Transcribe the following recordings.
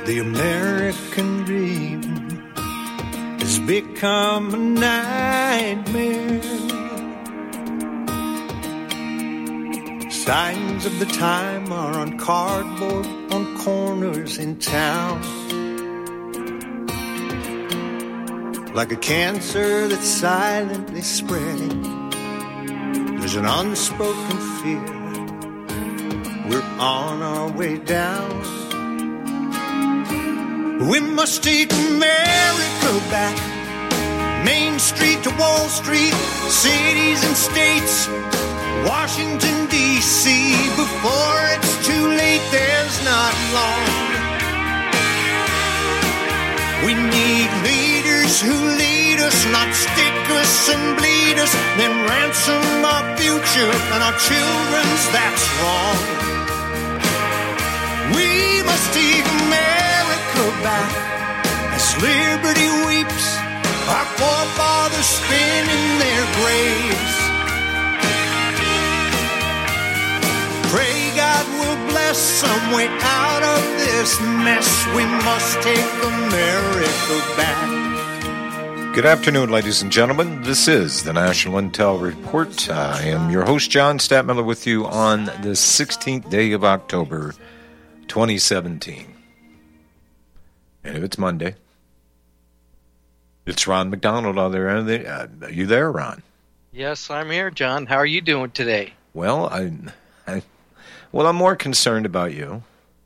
The American dream has become a nightmare. Signs of the time are on cardboard on corners in town. Like a cancer that's silently spreading, there's an unspoken fear. We're on our way down. We must take America back. Main Street to Wall Street, cities and states, Washington, D.C. Before it's too late, there's not long. We need leaders who lead us, not stick us and bleed us, then ransom our future and our children's, that's wrong. We must take America back as liberty weeps, our forefathers spin in their graves. Pray God will bless some way out of this mess. We must take America back. Good afternoon, ladies and gentlemen. This is the National Intel Report. I am your host, John Statmiller, with you on the 16th day of October, 2017. And if it's Monday, it's Ron McDonald on there. Are you there, Ron? Yes, I'm here, John. How are you doing today? Well, I'm more concerned about you.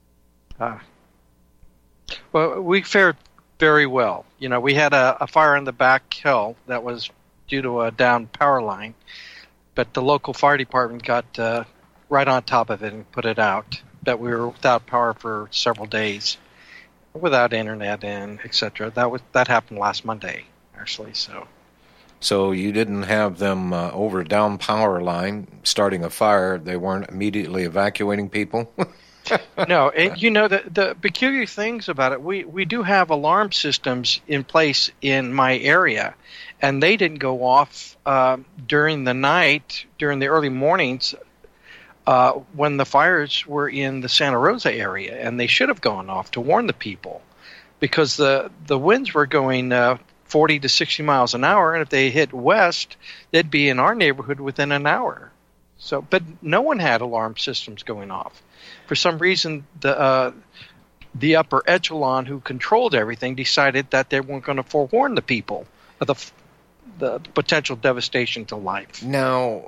Well, we fared very well. You know, we had a fire in the back hill that was due to a down power line, but the local fire department got right on top of it and put it out. But we were without power for several days, without internet and etc. That happened last Monday, actually. So you didn't have them over a down power line starting a fire. They weren't immediately evacuating people? No, you know, the peculiar things about it, we do have alarm systems in place in my area, and they didn't go off during the night, during the early mornings, when the fires were in the Santa Rosa area, and they should have gone off to warn the people, because the winds were going 40 to 60 miles an hour, and if they hit west, they'd be in our neighborhood within an hour. So, but no one had alarm systems going off. For some reason, the upper echelon who controlled everything decided that they weren't going to forewarn the people of the potential devastation to life. Now,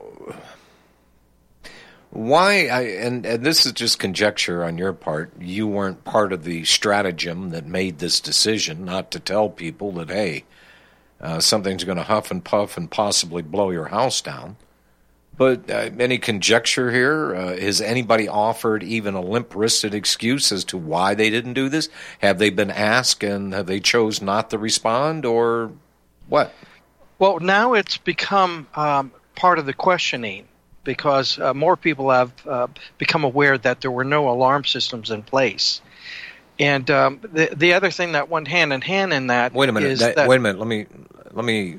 why, and this is just conjecture on your part, you weren't part of the stratagem that made this decision not to tell people that, hey, something's going to huff and puff and possibly blow your house down. But any conjecture here? Has anybody offered even a limp-wristed excuse as to why they didn't do this? Have they been asked and have they chose not to respond, or what? Well, now it's become part of the questioning, because more people have become aware that there were no alarm systems in place. And the other thing that went hand in hand in that wait a minute. is wait a minute. Let me.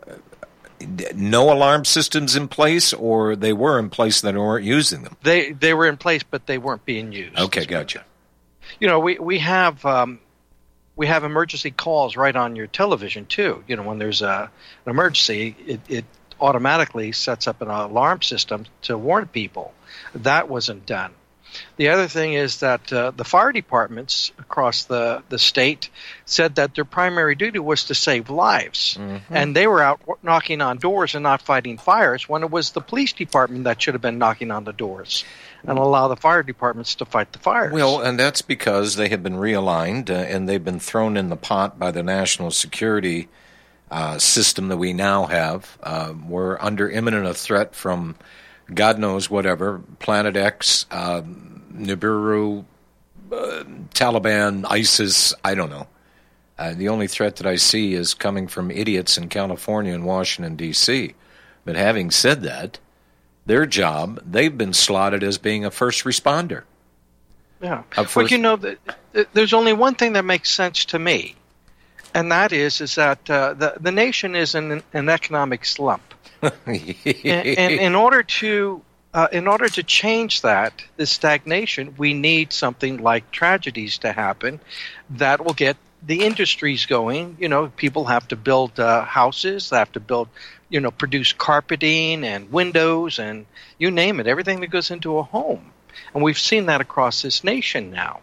No alarm systems in place, or they were in place and they weren't using them? They were in place, but they weren't being used. Okay, gotcha. You know, we have emergency calls right on your television too. You know, when there's an emergency, it automatically sets up an alarm system to warn people. That wasn't done. The other thing is that the fire departments across the state said that their primary duty was to save lives. Mm-hmm. And they were out knocking on doors and not fighting fires, when it was the police department that should have been knocking on the doors and allow the fire departments to fight the fires. Well, and that's because they have been realigned and they've been thrown in the pot by the national security system that we now have. We're under imminent threat from God knows whatever, Planet X, Nibiru, Taliban, ISIS, I don't know. The only threat that I see is coming from idiots in California and Washington, D.C. But having said that, their job, they've been slotted as being a first responder. Yeah. But you know, there's only one thing that makes sense to me, and that is that the nation is in an economic slump. And in order to in order to change that, this stagnation, we need something like tragedies to happen that will get the industries going. People have to build houses, they have to build, produce carpeting and windows and you name it, everything that goes into a home. And we've seen that across this nation now.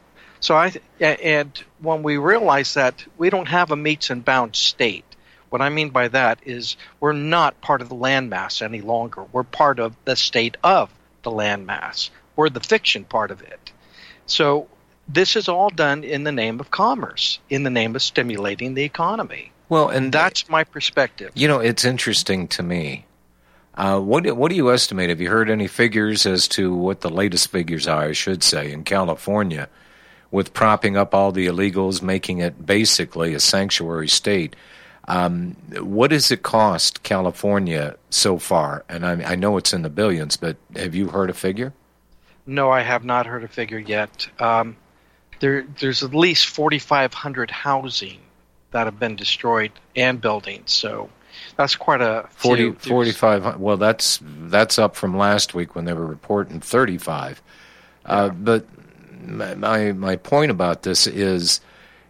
And when we realize that we don't have a metes and bounds state, what I mean by that is we're not part of the landmass any longer. We're part of the state of the landmass. We're the fiction part of it. So this is all done in the name of commerce, in the name of stimulating the economy. Well, and that's my perspective. It's interesting to me. What do you estimate? Have you heard any figures as to what the latest figures are, I should say, in California, with propping up all the illegals, making it basically a sanctuary state? What does it cost California so far? And I know it's in the billions, but have you heard a figure? No, I have not heard a figure yet. There's at least 4,500 housing that have been destroyed and buildings, so that's quite a 4,500. Well, that's up from last week when they were reporting 35. But my point about this is,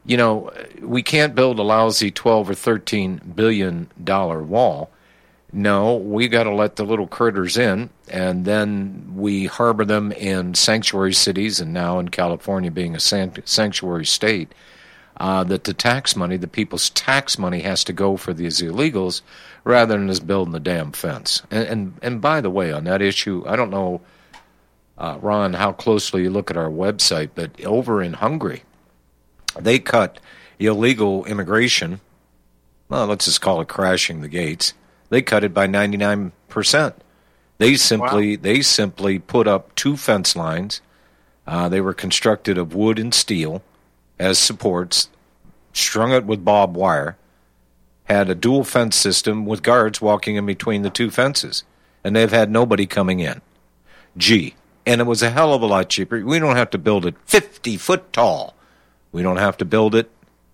we can't build a lousy 12 or 13 billion dollar wall. No, we got to let the little critters in, and then we harbor them in sanctuary cities, and now in California being a sanctuary state, that the people's tax money has to go for these illegals rather than just building the damn fence. And by the way, on that issue, I don't know, Ron, how closely you look at our website, but over in Hungary, they cut illegal immigration, well, let's just call it crashing the gates. They cut it by 99%. They simply put up two fence lines. They were constructed of wood and steel as supports, strung it with barbed wire, had a dual fence system with guards walking in between the two fences, and they've had nobody coming in. And it was a hell of a lot cheaper. We don't have to build it 50 foot tall. We don't have to build it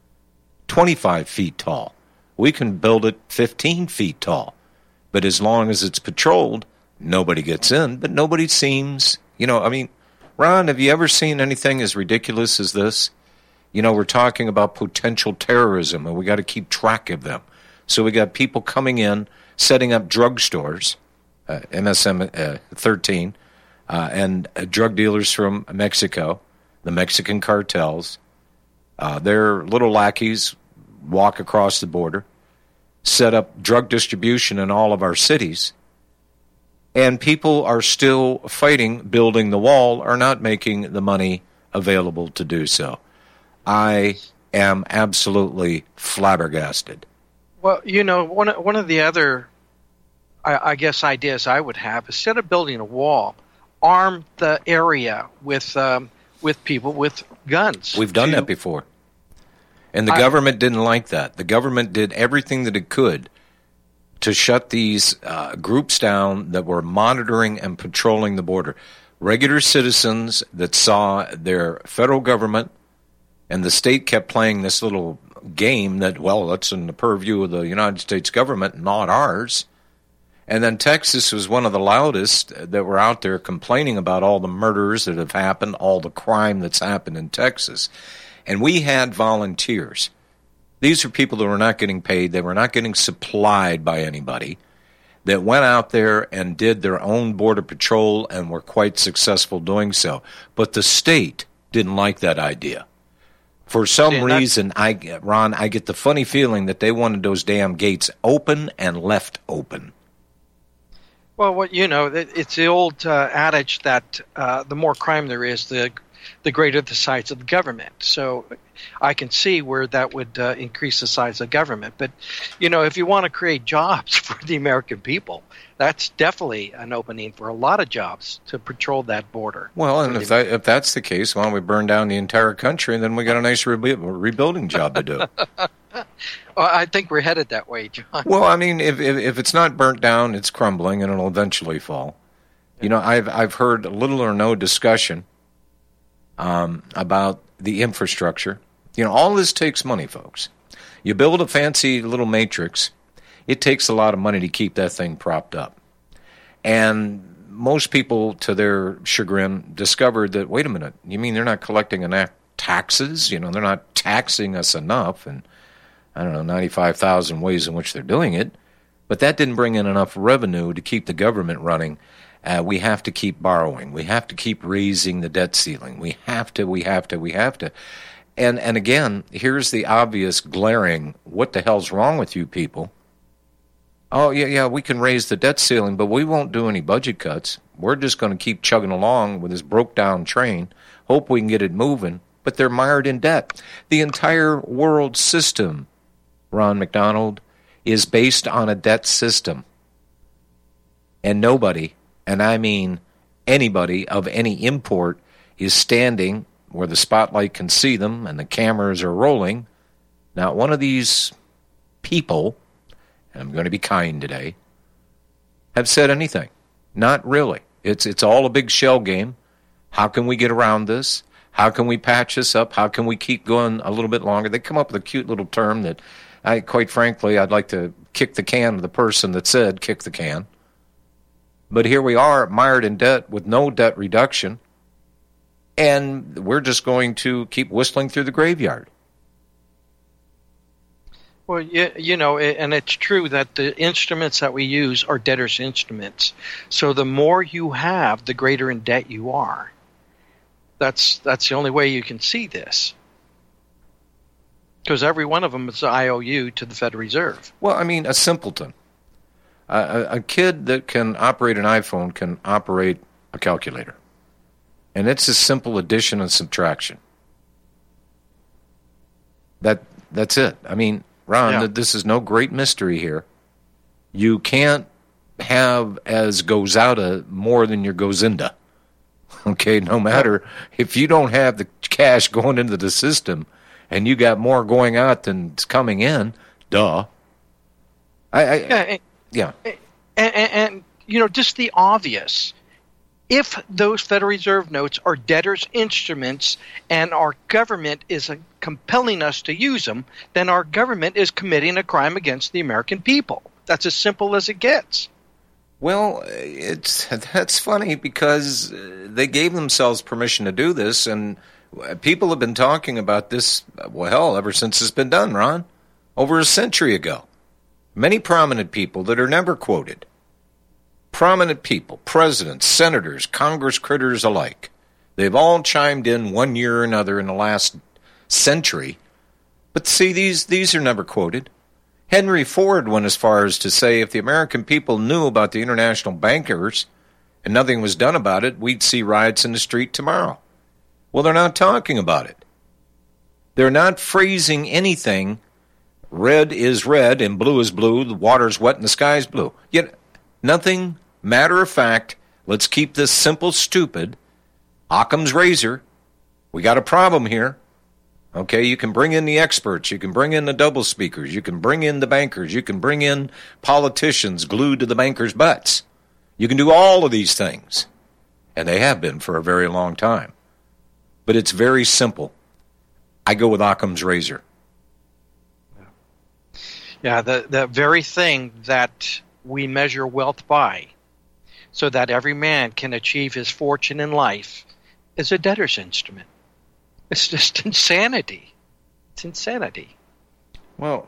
25 feet tall. We can build it 15 feet tall. But as long as it's patrolled, nobody gets in. But nobody seems, Ron, have you ever seen anything as ridiculous as this? We're talking about potential terrorism, and we got to keep track of them. So we got people coming in, setting up drugstores, MSM 13, and drug dealers from Mexico, the Mexican cartels. Their little lackeys walk across the border, set up drug distribution in all of our cities, and people are still fighting, building the wall, are not making the money available to do so. I am absolutely flabbergasted. Well, one of the other, I guess, ideas I would have, instead of building a wall, arm the area with people with guns. We've done that before. And the government didn't like that. The government did everything that it could to shut these groups down that were monitoring and patrolling the border. Regular citizens that saw their federal government and the state kept playing this little game that, well, that's in the purview of the United States government, not ours. And then Texas was one of the loudest that were out there complaining about all the murders that have happened, all the crime that's happened in Texas. And we had volunteers. These are people that were not getting paid. They were not getting supplied by anybody, that went out there and did their own border patrol and were quite successful doing so. But the state didn't like that idea. For some reason, Ron, I get the funny feeling that they wanted those damn gates open and left open. Well, it's the old adage that the more crime there is, the greater the size of the government. So I can see where that would increase the size of government. But, if you want to create jobs for the American people, that's definitely an opening for a lot of jobs to patrol that border. Well, and if that's the case, why don't we burn down the entire country, and then we got a nice rebuilding job to do. Well, I think we're headed that way, John. Well, I mean, if it's not burnt down, it's crumbling, and it'll eventually fall. I've heard little or no discussion about the infrastructure. All this takes money, folks. You build a fancy little matrix, it takes a lot of money to keep that thing propped up. And most people, to their chagrin, discovered that, wait a minute, you mean they're not collecting enough taxes? They're not taxing us enough, and I don't know, 95,000 ways in which they're doing it. But that didn't bring in enough revenue to keep the government running. We have to keep borrowing. We have to keep raising the debt ceiling. We have to. And again, here's the obvious glaring, what the hell's wrong with you people? Oh, yeah, we can raise the debt ceiling, but we won't do any budget cuts. We're just going to keep chugging along with this broke-down train, hope we can get it moving, but they're mired in debt. The entire world system, Ron McDonald, is based on a debt system. And nobody, and I mean anybody of any import, is standing where the spotlight can see them and the cameras are rolling. Not one of these people, and I'm going to be kind today, have said anything. Not really. It's all a big shell game. How can we get around this? How can we patch this up? How can we keep going a little bit longer? They come up with a cute little term that, quite frankly, I'd like to kick the can to the person that said kick the can. But here we are, mired in debt with no debt reduction, and we're just going to keep whistling through the graveyard. Well, and it's true that the instruments that we use are debtor's instruments. So the more you have, the greater in debt you are. That's the only way you can see this. Because every one of them is an IOU to the Federal Reserve. Well, I mean, a simpleton. A kid that can operate an iPhone can operate a calculator. And it's a simple addition and subtraction. That's it. I mean, Ron, this is no great mystery here. You can't have as goes out more than your goes into. Okay, no matter if you don't have the cash going into the system and you got more going out than coming in, duh. And just the obvious. If those Federal Reserve notes are debtor's instruments and our government is compelling us to use them, then our government is committing a crime against the American people. That's as simple as it gets. Well, that's funny because they gave themselves permission to do this, and people have been talking about this, ever since it's been done, Ron, over a century ago. Many prominent people that are never quoted. Prominent people, presidents, senators, Congress critters alike. They've all chimed in one year or another in the last century. But see, these are never quoted. Henry Ford went as far as to say if the American people knew about the international bankers and nothing was done about it, we'd see riots in the street tomorrow. Well, they're not talking about it. They're not phrasing anything. Red is red and blue is blue. The water's wet and the sky's blue. Yet nothing. Matter of fact, let's keep this simple, stupid. Occam's razor. We got a problem here. Okay, you can bring in the experts. You can bring in the double speakers. You can bring in the bankers. You can bring in politicians glued to the bankers' butts. You can do all of these things. And they have been for a very long time. But it's very simple. I go with Occam's razor. Yeah, the very thing that we measure wealth by, so that every man can achieve his fortune in life, is a debtor's instrument. It's just insanity. It's insanity. Well,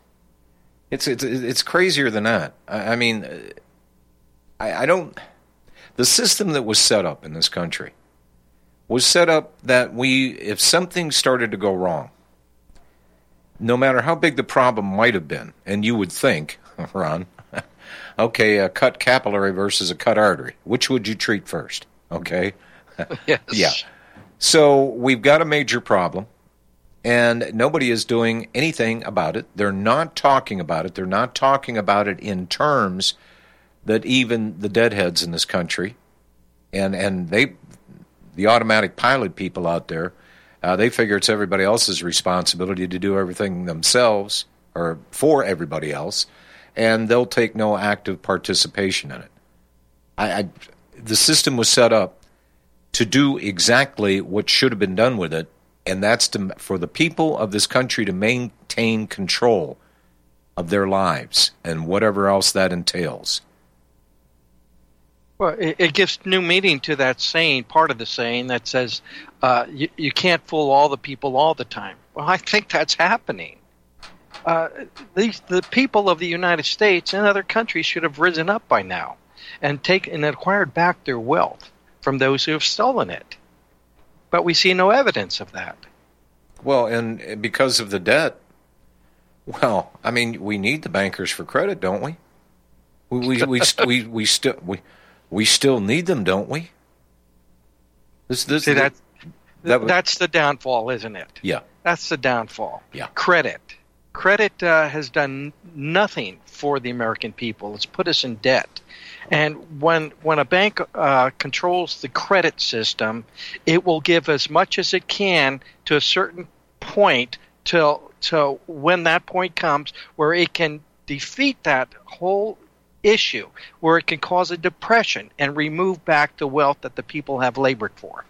it's crazier than that. I mean, I don't. The system that was set up in this country was set up that if something started to go wrong, no matter how big the problem might have been, and you would think, Ron, okay, a cut capillary versus a cut artery. Which would you treat first? Okay? Yes. Yeah. So we've got a major problem, and nobody is doing anything about it. They're not talking about it. They're not talking about it in terms that even the deadheads in this country, and the automatic pilot people out there, they figure it's everybody else's responsibility to do everything themselves or for everybody else, and they'll take no active participation in it. The system was set up to do exactly what should have been done with it, and that's for the people of this country to maintain control of their lives and whatever else that entails. Well, it gives new meaning to that saying, part of the saying that says, you can't fool all the people all the time. Well, I think that's happening. The people of the United States and other countries should have risen up by now and acquired back their wealth from those who have stolen it. But we see no evidence of that. Well, and because of the debt, well, I mean, we need the bankers for credit, don't we? We still need them, don't we? That's the downfall, isn't it? Yeah. That's the downfall. Yeah. Credit has done nothing for the American people. It's put us in debt. And when a bank controls the credit system, it will give as much as it can to a certain point till when that point comes where it can defeat that whole issue, where it can cause a depression and remove back the wealth that the people have labored for.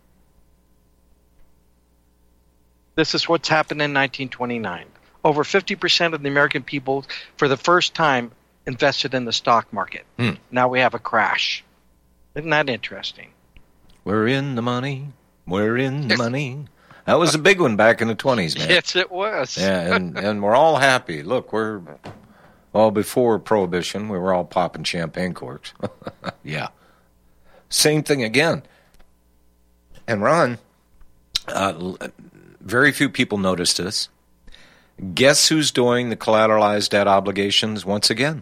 This is what's happened in 1929. Over 50% of the American people, for the first time, invested in the stock market. Now we have a crash. Isn't that interesting? We're in the money. We're in the money. That was a big one back in the 20s, man. Yes, it was. Yeah, and we're all happy. Look, before Prohibition, we were all popping champagne corks. Yeah. Same thing again. And Ron, very few people noticed this. Guess who's doing the collateralized debt obligations once again?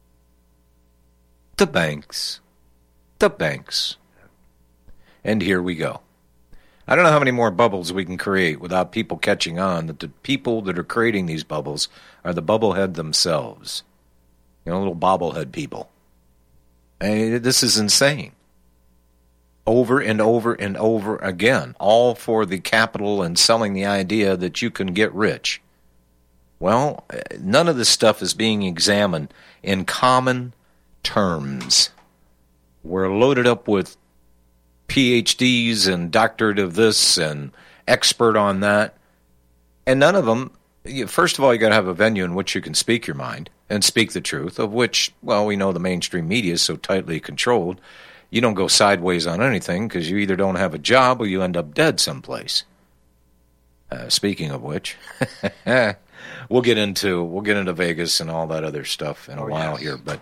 The banks. The banks. And here we go. I don't know how many more bubbles we can create without people catching on that the people that are creating these bubbles are the bubblehead themselves. You know, little bobblehead people. And this is insane. Over and over and over again. All for the capital and selling the idea that you can get rich. Well, none of this stuff is being examined in common terms. We're loaded up with PhDs and doctorate of this and expert on that. And none of them, first of all, you got to have a venue in which you can speak your mind and speak the truth, of which, well, we know the mainstream media is so tightly controlled. You don't go sideways on anything because you either don't have a job or you end up dead someplace. Speaking of which, we'll get into Vegas and all that other stuff in a while here. But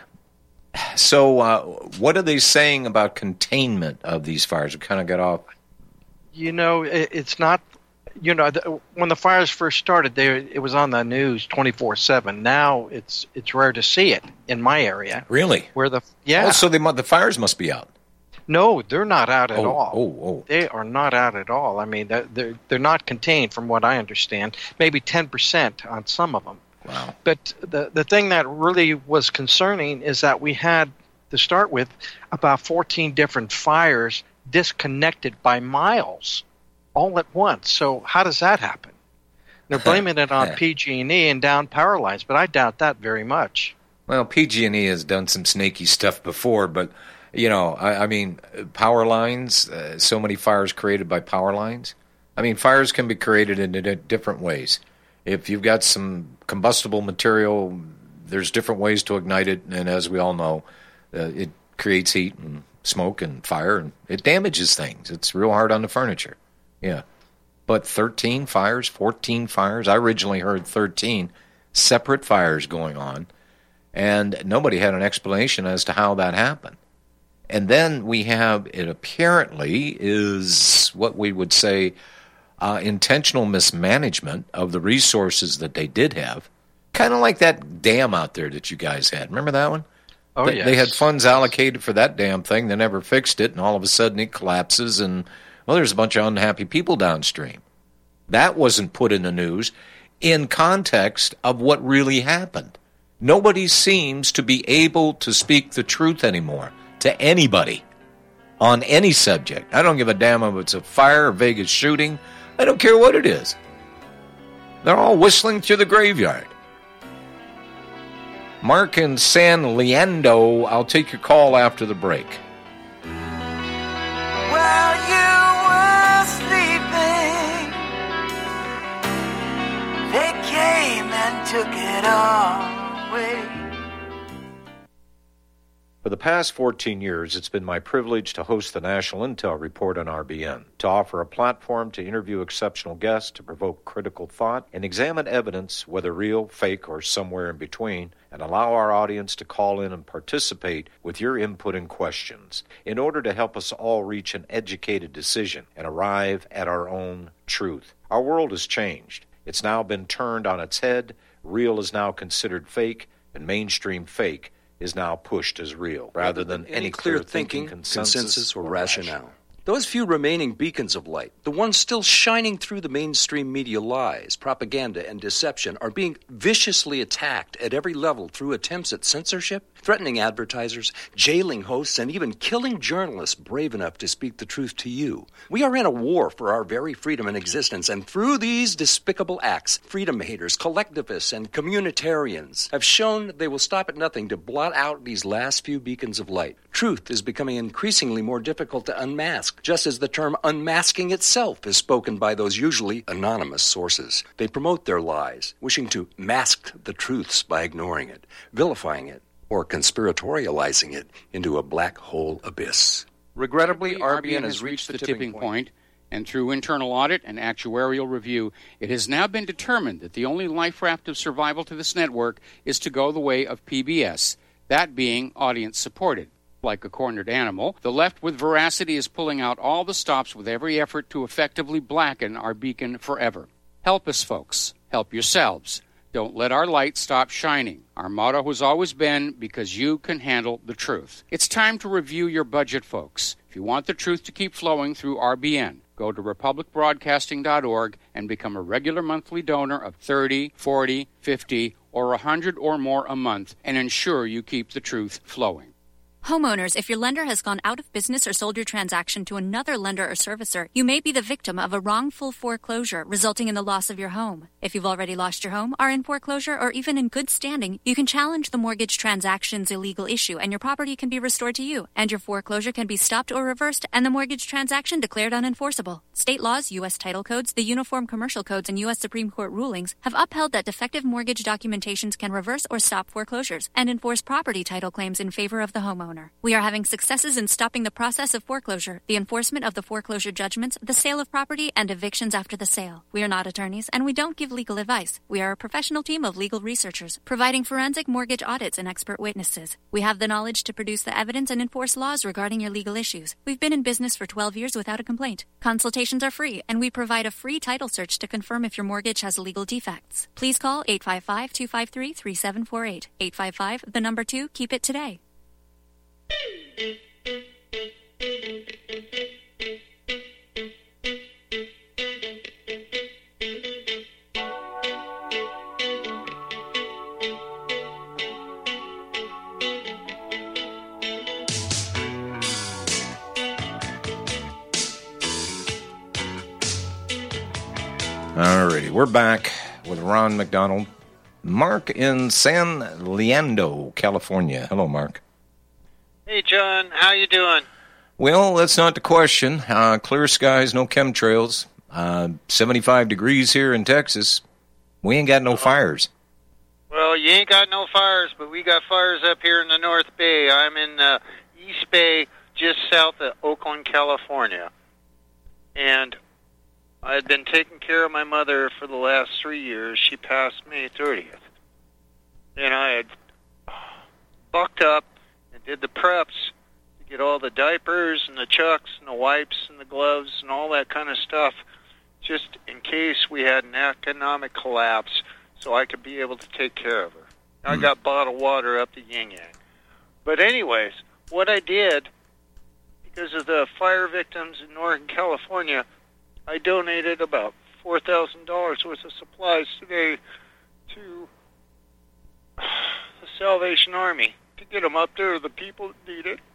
so, what are they saying about containment of these fires? We kind of got off. You know, it's not. You know, when the fires first started, it was on the news 24/7. Now it's rare to see it in my area. Really? So the fires must be out. No, they're not out at all. Oh. They are not out at all. I mean, they're not contained, from what I understand. Maybe 10% on some of them. Wow. But the thing that really was concerning is that we had, to start with, about 14 different fires disconnected by miles, all at once. So how does that happen? They're blaming it on PG&E and down power lines, but I doubt that very much. Well, PG&E has done some snaky stuff before, but you know, I mean, power lines, so many fires created by power lines. I mean, fires can be created in different ways. If you've got some combustible material, there's different ways to ignite it, and as we all know, it creates heat and smoke and fire, and it damages things. It's real hard on the furniture. Yeah. But 13 fires, 14 fires, I originally heard 13 separate fires going on, and nobody had an explanation as to how that happened. And then we have, it apparently is what we would say intentional mismanagement of the resources that they did have. Kind of like that dam out there that you guys had. Remember that one? Oh, yes. They had funds allocated for that damn thing. They never fixed it, and all of a sudden it collapses, and, well, there's a bunch of unhappy people downstream. That wasn't put in the news in context of what really happened. Nobody seems to be able to speak the truth anymore to anybody on any subject. I don't give a damn if it's a fire or Vegas shooting. I don't care what it is. They're all whistling through the graveyard. Mark in San Leandro, I'll take your call after the break. While you were sleeping, they came and took it all away. For the past 14 years, it's been my privilege to host the National Intel Report on RBN, to offer a platform to interview exceptional guests, to provoke critical thought, and examine evidence, whether real, fake, or somewhere in between, and allow our audience to call in and participate with your input and questions in order to help us all reach an educated decision and arrive at our own truth. Our world has changed. It's now been turned on its head. Real is now considered fake, and mainstream fake is now pushed as real, rather than any clear thinking, consensus, or rationale. Those few remaining beacons of light, the ones still shining through the mainstream media lies, propaganda, and deception, are being viciously attacked at every level through attempts at censorship, threatening advertisers, jailing hosts, and even killing journalists brave enough to speak the truth to you. We are in a war for our very freedom and existence, and through these despicable acts, freedom haters, collectivists, and communitarians have shown they will stop at nothing to blot out these last few beacons of light. Truth is becoming increasingly more difficult to unmask, just as the term unmasking itself is spoken by those usually anonymous sources. They promote their lies, wishing to mask the truths by ignoring it, vilifying it, or conspiratorializing it into a black hole abyss. Regrettably, RBN has reached the tipping point, and through internal audit and actuarial review, it has now been determined that the only life raft of survival to this network is to go the way of PBS, that being audience-supported. Like a cornered animal, the left with veracity is pulling out all the stops with every effort to effectively blacken our beacon forever. Help us, folks. Help yourselves. Don't let our light stop shining. Our motto has always been, because you can handle the truth. It's time to review your budget, folks. If you want the truth to keep flowing through RBN, go to republicbroadcasting.org and become a regular monthly donor of $30, $40, $50, or $100 or more a month, and ensure you keep the truth flowing. Homeowners, if your lender has gone out of business or sold your transaction to another lender or servicer, you may be the victim of a wrongful foreclosure resulting in the loss of your home. If you've already lost your home, are in foreclosure, or even in good standing, you can challenge the mortgage transaction's illegal issue and your property can be restored to you, and your foreclosure can be stopped or reversed and the mortgage transaction declared unenforceable. State laws, U.S. title codes, the Uniform Commercial Codes, and U.S. Supreme Court rulings have upheld that defective mortgage documentations can reverse or stop foreclosures and enforce property title claims in favor of the homeowner. We are having successes in stopping the process of foreclosure, the enforcement of the foreclosure judgments, the sale of property, and evictions after the sale. We are not attorneys, and we don't give legal advice. We are a professional team of legal researchers, providing forensic mortgage audits and expert witnesses. We have the knowledge to produce the evidence and enforce laws regarding your legal issues. We've been in business for 12 years without a complaint. Consultations are free, and we provide a free title search to confirm if your mortgage has legal defects. Please call 855-253-3748. 855, 2, keep it today. Alrighty, we're back with Ron McDonald. Mark in San Leandro, California. Hello, Mark. Hey, John. How you doing? Well, that's not the question. Clear skies, no chemtrails. 75 degrees here in Texas. We ain't got no fires. Well, you ain't got no fires, but we got fires up here in the North Bay. I'm in East Bay, just south of Oakland, California. And I've been taking care of my mother for the last 3 years. She passed May 30th. And I had bucked up and did the preps to get all the diapers and the chucks and the wipes and the gloves and all that kind of stuff, just in case we had an economic collapse, so I could be able to take care of her. I got bottled water up the yin-yang. But anyways, what I did, because of the fire victims in Northern California, I donated about $4,000 worth of supplies today to the Salvation Army to get them up there to the people that need it.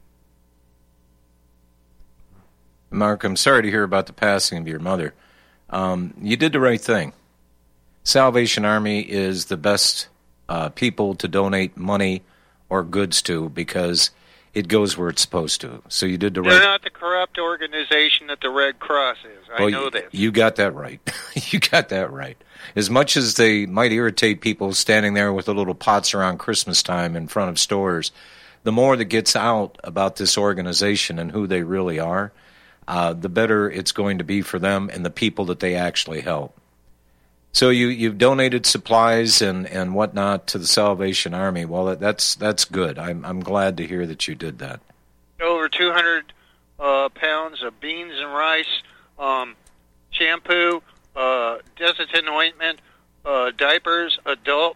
Mark, I'm sorry to hear about the passing of your mother. You did the right thing. Salvation Army is the best people to donate money or goods to because it goes where it's supposed to. So you did the right thing. They're not the corrupt organization that the Red Cross is. I know this. You got that right. You got that right. As much as they might irritate people standing there with the little pots around Christmas time in front of stores, the more that gets out about this organization and who they really are, the better it's going to be for them and the people that they actually help. So you've donated supplies and whatnot to the Salvation Army. Well, that's good. I'm glad to hear that you did that. Over 200 pounds of beans and rice, shampoo, Desitin ointment, diapers, adult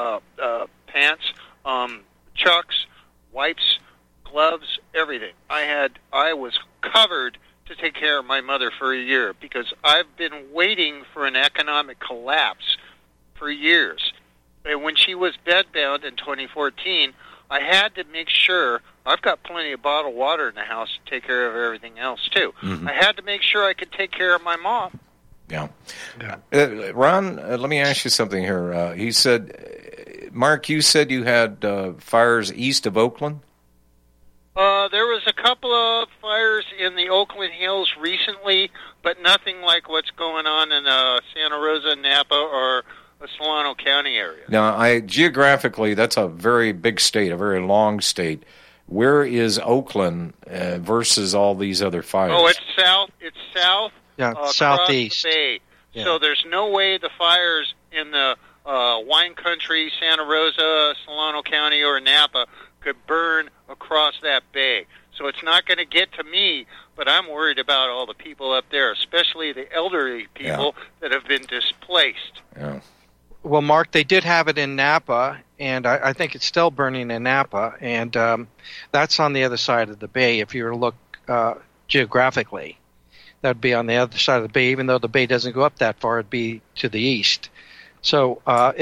pants, chucks, wipes, gloves, everything. I was covered to take care of my mother for a year because I've been waiting for an economic collapse for years. And when she was bedbound in 2014, I had to make sure, I've got plenty of bottled water in the house to take care of everything else too. I had to make sure I could take care of my mom. Yeah. Ron, let me ask you something here. He said, Mark, you said you had fires east of Oakland? There was a couple of fires in the Oakland Hills recently, but nothing like what's going on in Santa Rosa, Napa, or the Solano County area. Now, geographically, that's a very big state, a very long state. Where is Oakland versus all these other fires? Oh, it's south. It's south. Yeah, southeast. Across the bay. Yeah. So there's no way the fires in the wine country, Santa Rosa, Solano County, or Napa could burn across that bay. So it's not going to get to me, but I'm worried about all the people up there, especially the elderly people that have been displaced. Yeah. Well, Mark, they did have it in Napa, and I think it's still burning in Napa, and that's on the other side of the bay. If you were to look geographically, that would be on the other side of the bay. Even though the bay doesn't go up that far, it'd be to the east. So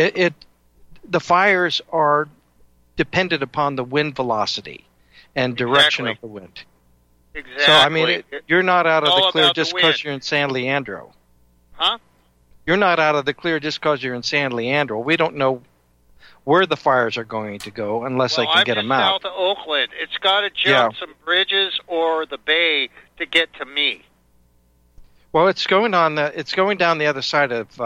the fires are dependent upon the wind velocity and direction of the wind. Exactly. So, I mean, you're not out of the clear about just the because wind. you're in San Leandro. Huh? You're not out of the clear just because you're in San Leandro. We don't know where the fires are going to go unless I can get them out. I'm just south of Oakland. It's got to jump some bridges or the bay to get to me. Well, it's going down the other side of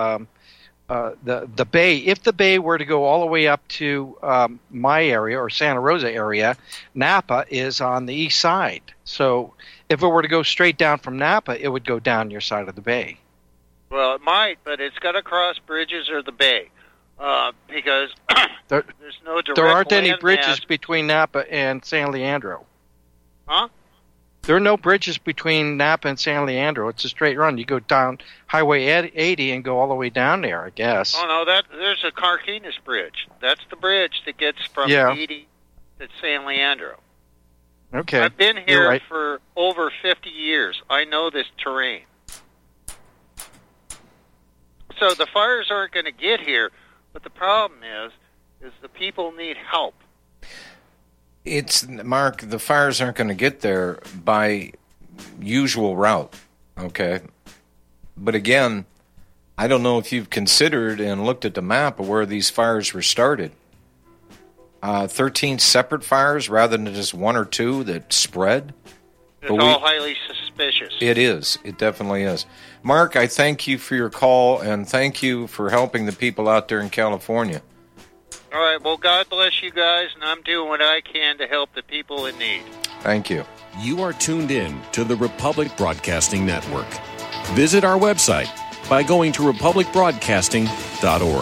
the bay. If the bay were to go all the way up to my area or Santa Rosa area, Napa is on the east side. So if it were to go straight down from Napa, it would go down your side of the bay. Well, it might, but it's got to cross bridges or the bay because there's no direct There aren't any land bridges mass. between Napa and San Leandro. Huh? There are no bridges between Napa and San Leandro. It's a straight run. You go down Highway 80 and go all the way down there, I guess. Oh, no, there's a Carquinez Bridge. That's the bridge that gets from 80 to San Leandro. Okay. I've been You're here right. for over 50 years. I know this terrain. So the fires aren't going to get here, but the problem is the people need help. Mark, the fires aren't going to get there by usual route, okay? But again, I don't know if you've considered and looked at the map of where these fires were started. 13 separate fires rather than just one or two that spread. It's all highly suspicious. It is. It definitely is. Mark, I thank you for your call, and thank you for helping the people out there in California. All right, well, God bless you guys, and I'm doing what I can to help the people in need. Thank you. You are tuned in to the Republic Broadcasting Network. Visit our website by going to republicbroadcasting.org.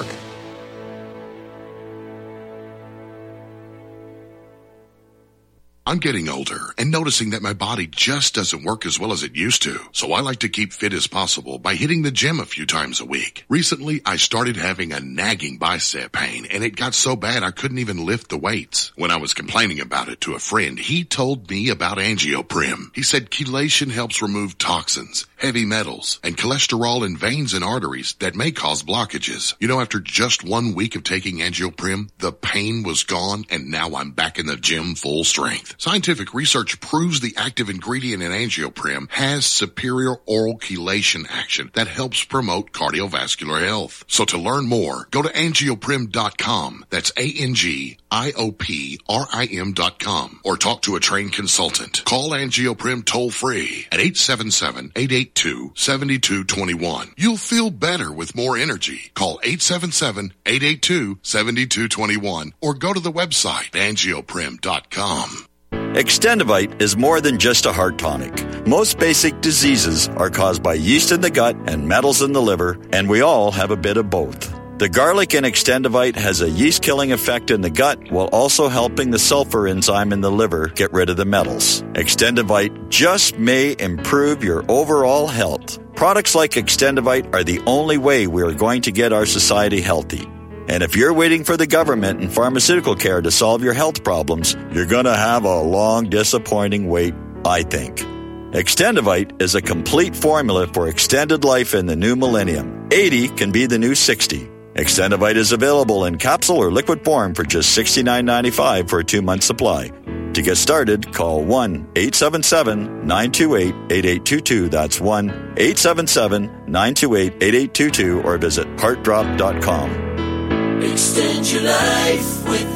I'm getting older and noticing that my body just doesn't work as well as it used to. So I like to keep fit as possible by hitting the gym a few times a week. Recently, I started having a nagging bicep pain and it got so bad I couldn't even lift the weights. When I was complaining about it to a friend, he told me about Angioprim. He said chelation helps remove toxins, heavy metals, and cholesterol in veins and arteries that may cause blockages. You know, after just 1 week of taking Angioprim, the pain was gone and now I'm back in the gym full strength. Scientific research proves the active ingredient in Angioprim has superior oral chelation action that helps promote cardiovascular health. So to learn more, go to angioprim.com. That's ANGIOPRIM.com, or talk to a trained consultant. Call Angioprim toll free at 877-882-7221. You'll feel better with more energy. Call 877-882-7221 or go to the website angioprim.com. Extendivite is more than just a heart tonic. Most basic diseases are caused by yeast in the gut and metals in the liver, and we all have a bit of both. The garlic in Extendivite has a yeast-killing effect in the gut while also helping the sulfur enzyme in the liver get rid of the metals. Extendivite just may improve your overall health. Products like Extendivite are the only way we are going to get our society healthy. And if you're waiting for the government and pharmaceutical care to solve your health problems, you're going to have a long, disappointing wait, I think. Extendivite is a complete formula for extended life in the new millennium. 80 can be the new 60. Extendivite is available in capsule or liquid form for just $69.95 for a 2-month supply. To get started, call 1-877-928-8822. That's 1-877-928-8822 or visit heartdrop.com. Extend your life with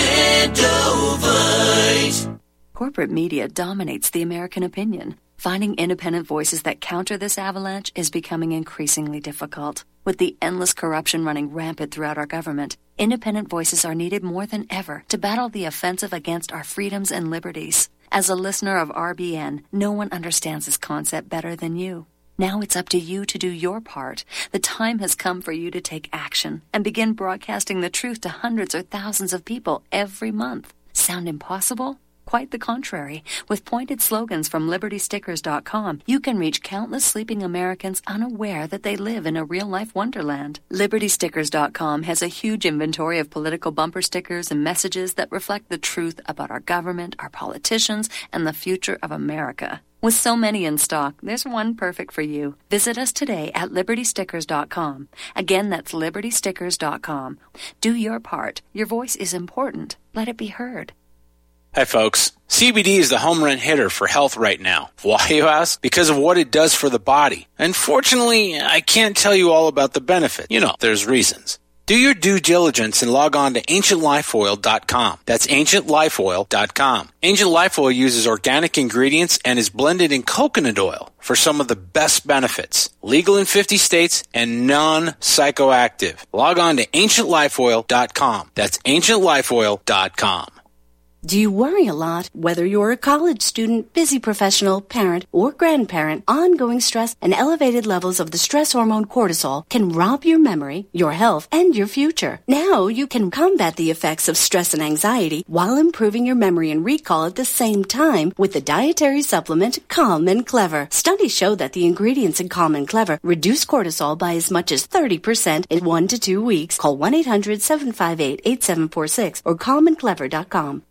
Extendovite. Corporate media dominates the American opinion. Finding independent voices that counter this avalanche is becoming increasingly difficult. With the endless corruption running rampant throughout our government, independent voices are needed more than ever to battle the offensive against our freedoms and liberties. As a listener of RBN, no one understands this concept better than you. Now it's up to you to do your part. The time has come for you to take action and begin broadcasting the truth to hundreds or thousands of people every month. Sound impossible? Quite the contrary. With pointed slogans from LibertyStickers.com, you can reach countless sleeping Americans unaware that they live in a real-life wonderland. LibertyStickers.com has a huge inventory of political bumper stickers and messages that reflect the truth about our government, our politicians, and the future of America. With so many in stock, there's one perfect for you. Visit us today at LibertyStickers.com. Again, that's LibertyStickers.com. Do your part. Your voice is important. Let it be heard. Hi, folks. CBD is the home run hitter for health right now. Why, you ask? Because of what it does for the body. Unfortunately, I can't tell you all about the benefit. You know, there's reasons. Do your due diligence and log on to AncientLifeOil.com. That's AncientLifeOil.com. Ancient Life Oil uses organic ingredients and is blended in coconut oil for some of the best benefits. Legal in 50 states and non-psychoactive. Log on to AncientLifeOil.com. That's AncientLifeOil.com. Do you worry a lot? Whether you're a college student, busy professional, parent, or grandparent, ongoing stress and elevated levels of the stress hormone cortisol can rob your memory, your health, and your future. Now you can combat the effects of stress and anxiety while improving your memory and recall at the same time with the dietary supplement Calm and Clever. Studies show that the ingredients in Calm and Clever reduce cortisol by as much as 30% in 1 to 2 weeks. Call 1-800-758-8746 or calmandclever.com.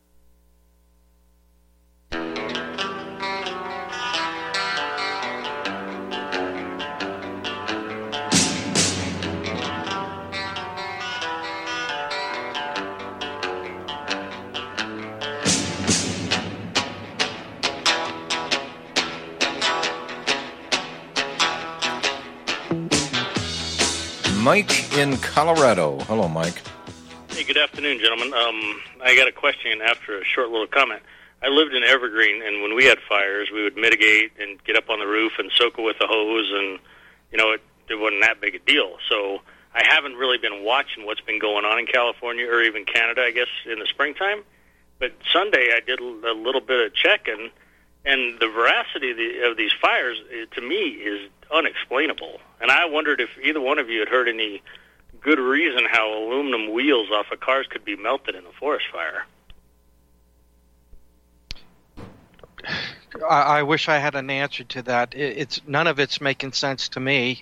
Mike in Colorado. Hello, Mike. Hey, good afternoon, gentlemen. I got a question after a short little comment. I lived in Evergreen, and when we had fires, we would mitigate and get up on the roof and soak it with a hose, and, you know, it wasn't that big a deal. So I haven't really been watching what's been going on in California or even Canada, I guess, in the springtime. But Sunday I did a little bit of checking, and the veracity of these fires, to me, is unexplainable. And I wondered if either one of you had heard any good reason how aluminum wheels off of cars could be melted in a forest fire. I wish I had an answer to that. It's none of it's making sense to me.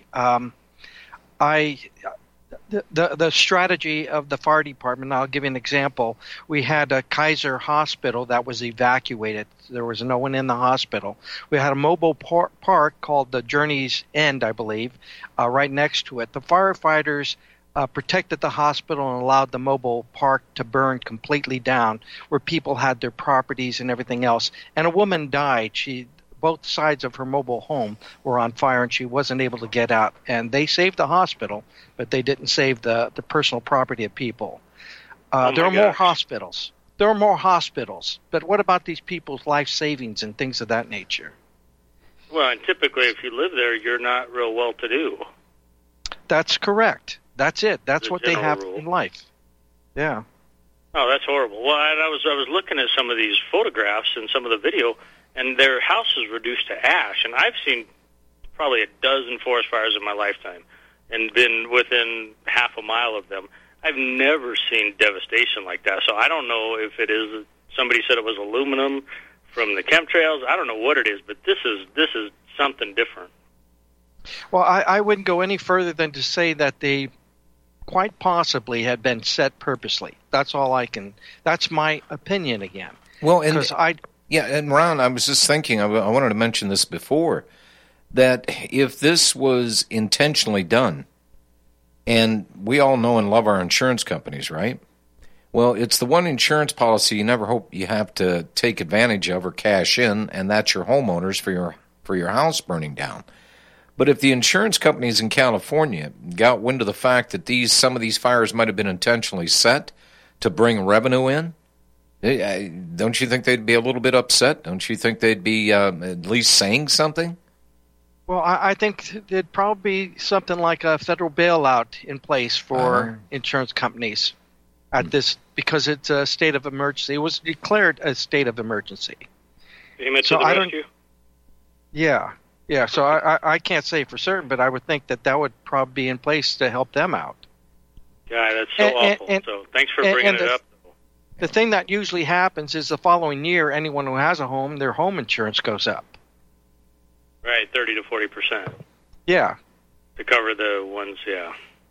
The strategy of the fire department, I'll give you an example. We had a Kaiser hospital that was evacuated. There was no one in the hospital. We had a mobile park called the Journey's End, I believe, right next to it. The firefighters protected the hospital and allowed the mobile park to burn completely down, where people had their properties and everything else. And a woman died. Both sides of her mobile home were on fire, and she wasn't able to get out. And they saved the hospital, but they didn't save the personal property of people. There are more hospitals. There are more hospitals. But what about these people's life savings and things of that nature? Well, and typically if you live there, you're not real well-to-do. That's correct. That's it. That's what they have rule. in life. Yeah. Oh, that's horrible. Well, I was looking at some of these photographs and some of the video, and their house is reduced to ash. And I've seen probably a dozen forest fires in my lifetime and been within half a mile of them. I've never seen devastation like that. So I don't know if it is, somebody said it was aluminum from the chemtrails. I don't know what it is, but this is something different. Well, I wouldn't go any further than to say that they quite possibly had been set purposely. That's all I can. That's my opinion again. Well, and Ron, I was just thinking. I wanted to mention this before, that if this was intentionally done, and we all know and love our insurance companies, right? Well, it's the one insurance policy you never hope you have to take advantage of or cash in, and that's your homeowners for your house burning down. But if the insurance companies in California got wind of the fact that some of these fires might have been intentionally set to bring revenue in, don't you think they'd be a little bit upset? Don't you think they'd be at least saying something? Well, I think there'd probably be something like a federal bailout in place for insurance companies at this, because it's a state of emergency. It was declared a state of emergency. So I don't. Yeah. Yeah, so I can't say for certain, but I would think that would probably be in place to help them out. Yeah, that's so awful. So thanks for bringing it up. The thing that usually happens is the following year, anyone who has a home, their home insurance goes up. Right, 30 to 40%. Yeah. To cover the ones, yeah.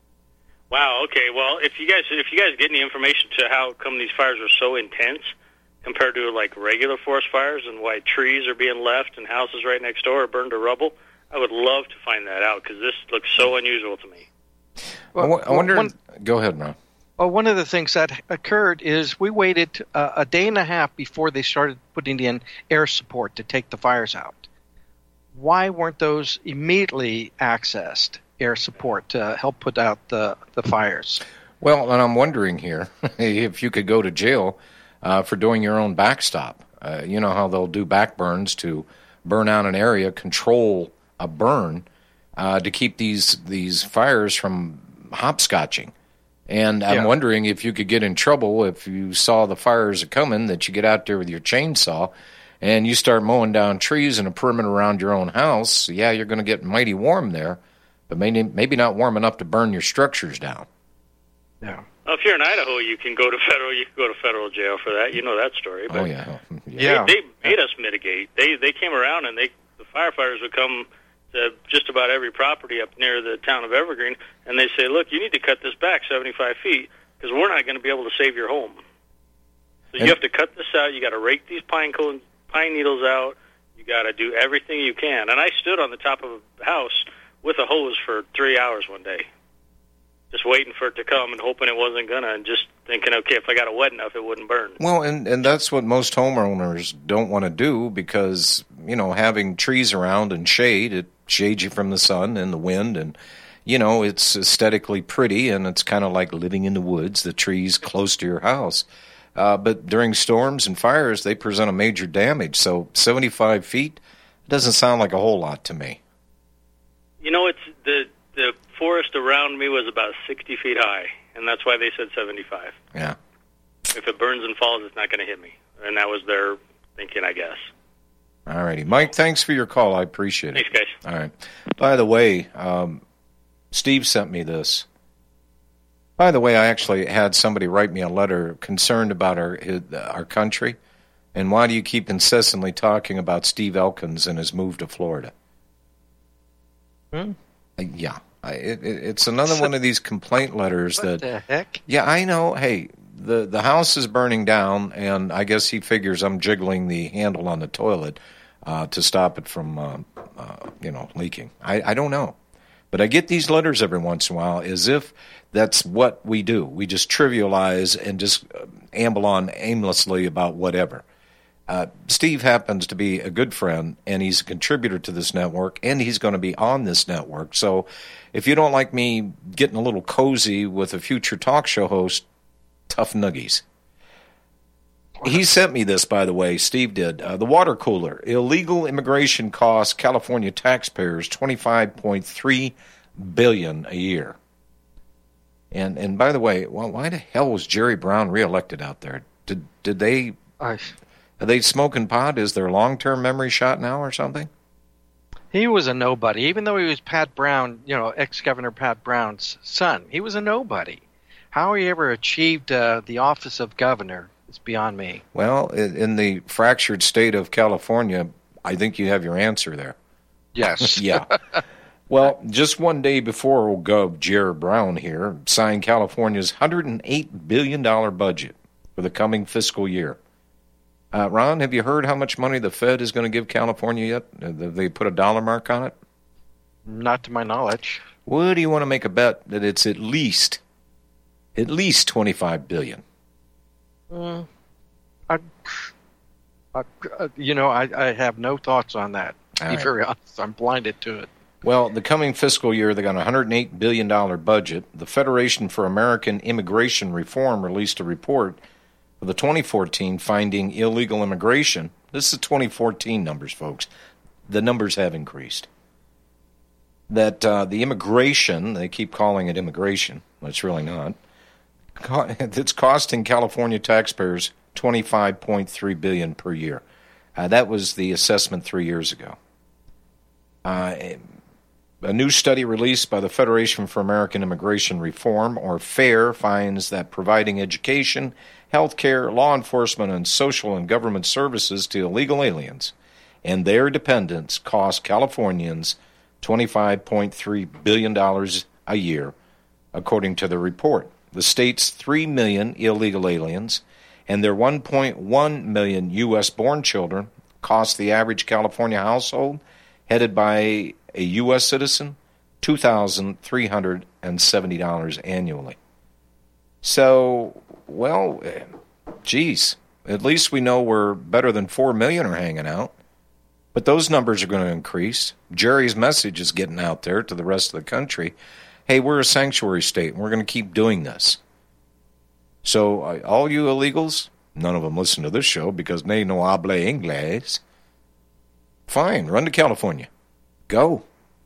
Wow. Okay. Well, if you guys get any information to how come these fires are so intense compared to like regular forest fires, and why trees are being left and houses right next door are burned to rubble, I would love to find that out, because this looks so unusual to me. Well, I wonder. Go ahead, Ron. Well, one of the things that occurred is we waited a day and a half before they started putting in air support to take the fires out. Why weren't those immediately accessed, air support, to help put out the fires? Well, and I'm wondering here if you could go to jail for doing your own backstop. You know how they'll do backburns to burn out an area, control a burn to keep these fires from hopscotching. And I'm wondering if you could get in trouble if you saw the fires are coming, that you get out there with your chainsaw and you start mowing down trees in a perimeter around your own house. Yeah, you're going to get mighty warm there, but maybe not warm enough to burn your structures down. Yeah. Well, if you're in Idaho, you can go to federal jail for that. You know that story. But They made us mitigate. They came around, and the firefighters would come to just about every property up near the town of Evergreen, and they say, look, you need to cut this back 75 feet because we're not going to be able to save your home. So you have to cut this out. You got to rake these pine needles out. You got to do everything you can. And I stood on the top of a house with a hose for 3 hours one day, just waiting for it to come and hoping it wasn't going to, and just thinking, okay, if I got it wet enough, it wouldn't burn. Well, and that's what most homeowners don't want to do, because, having trees around and shade, it shades you from the sun and the wind, and, it's aesthetically pretty, and it's kind of like living in the woods, the trees close to your house. But during storms and fires, they present a major damage. So 75 feet doesn't sound like a whole lot to me. It's the forest around me was about 60 feet high, and that's why they said 75. Yeah. If it burns and falls, it's not going to hit me. And that was their thinking, I guess. All righty. Mike, thanks for your call. I appreciate it. Thanks, guys. All right. By the way, Steve sent me this. By the way, I actually had somebody write me a letter concerned about our country, and why do you keep incessantly talking about Steve Elkins and his move to Florida? Yeah. It's another one of these complaint letters What the heck? Yeah, I know. Hey, the house is burning down, and I guess he figures I'm jiggling the handle on the toilet to stop it from leaking. I don't know. But I get these letters every once in a while as if that's what we do. We just trivialize and just amble on aimlessly about whatever. Steve happens to be a good friend, and he's a contributor to this network, and he's going to be on this network. So if you don't like me getting a little cozy with a future talk show host, tough nuggies. He sent me this, by the way, Steve did. The water cooler. Illegal immigration costs California taxpayers $25.3 billion a year. And by the way, well, why the hell was Jerry Brown reelected out there? Did they... Are they smoking pot? Is their long-term memory shot now or something? He was a nobody. Even though he was Pat Brown, ex-Governor Pat Brown's son, he was a nobody. How he ever achieved the office of governor is beyond me. Well, in the fractured state of California, I think you have your answer there. Yes. Yeah. Well, just one day before old Gov. Jerry Brown here signed California's $108 billion budget for the coming fiscal year. Ron, have you heard how much money the Fed is going to give California yet? Have they put a dollar mark on it? Not to my knowledge. What do you want to make a bet that it's at least $25 billion? I have no thoughts on that. To be very honest, I'm blinded to it. Well, the coming fiscal year, they got a $108 billion budget. The Federation for American Immigration Reform released a report for the 2014 finding illegal immigration. This is 2014 numbers, folks. The numbers have increased. That the immigration, they keep calling it immigration, but it's really not. It's costing California taxpayers $25.3 billion per year. That was the assessment 3 years ago. A new study released by the Federation for American Immigration Reform, or FAIR, finds that providing education, health care, law enforcement, and social and government services to illegal aliens and their dependents cost Californians $25.3 billion a year, according to the report. The state's 3 million illegal aliens and their 1.1 million U.S.-born children cost the average California household headed by a U.S. citizen $2,370 annually. So, well, geez, at least we know we're better than 4 million are hanging out. But those numbers are going to increase. Jerry's message is getting out there to the rest of the country. Hey, we're a sanctuary state, and we're going to keep doing this. So all you illegals, none of them listen to this show because they no habla inglés. Fine, run to California. Go.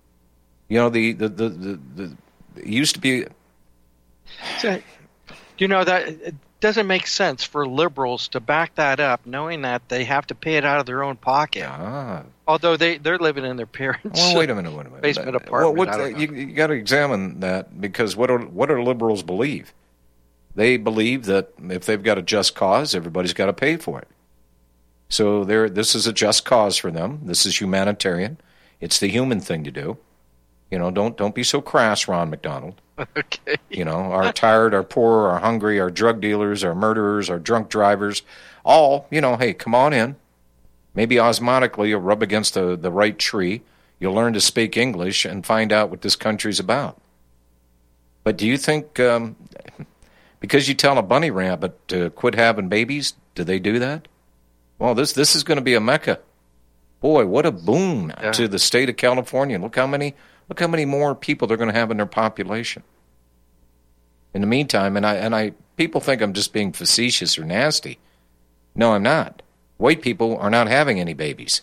The it used to be... that it doesn't make sense for liberals to back that up, knowing that they have to pay it out of their own pocket. Although they're living in their parents' wait a minute. basement apartment. You got to examine that, because what do liberals believe? They believe that if they've got a just cause, everybody's got to pay for it. So this is a just cause for them. This is humanitarian. It's the human thing to do. Don't be so crass, Ron McDonald. Okay. Our tired, our poor, our hungry, our drug dealers, our murderers, our drunk drivers, all, hey, come on in. Maybe osmotically you'll rub against the right tree. You'll learn to speak English and find out what this country's about. But do you think, because you tell a bunny rabbit to quit having babies, do they do that? Well, this is going to be a mecca. Boy, what a boon to the state of California. Look how many more people they're going to have in their population. In the meantime, and people think I'm just being facetious or nasty. No, I'm not. White people are not having any babies.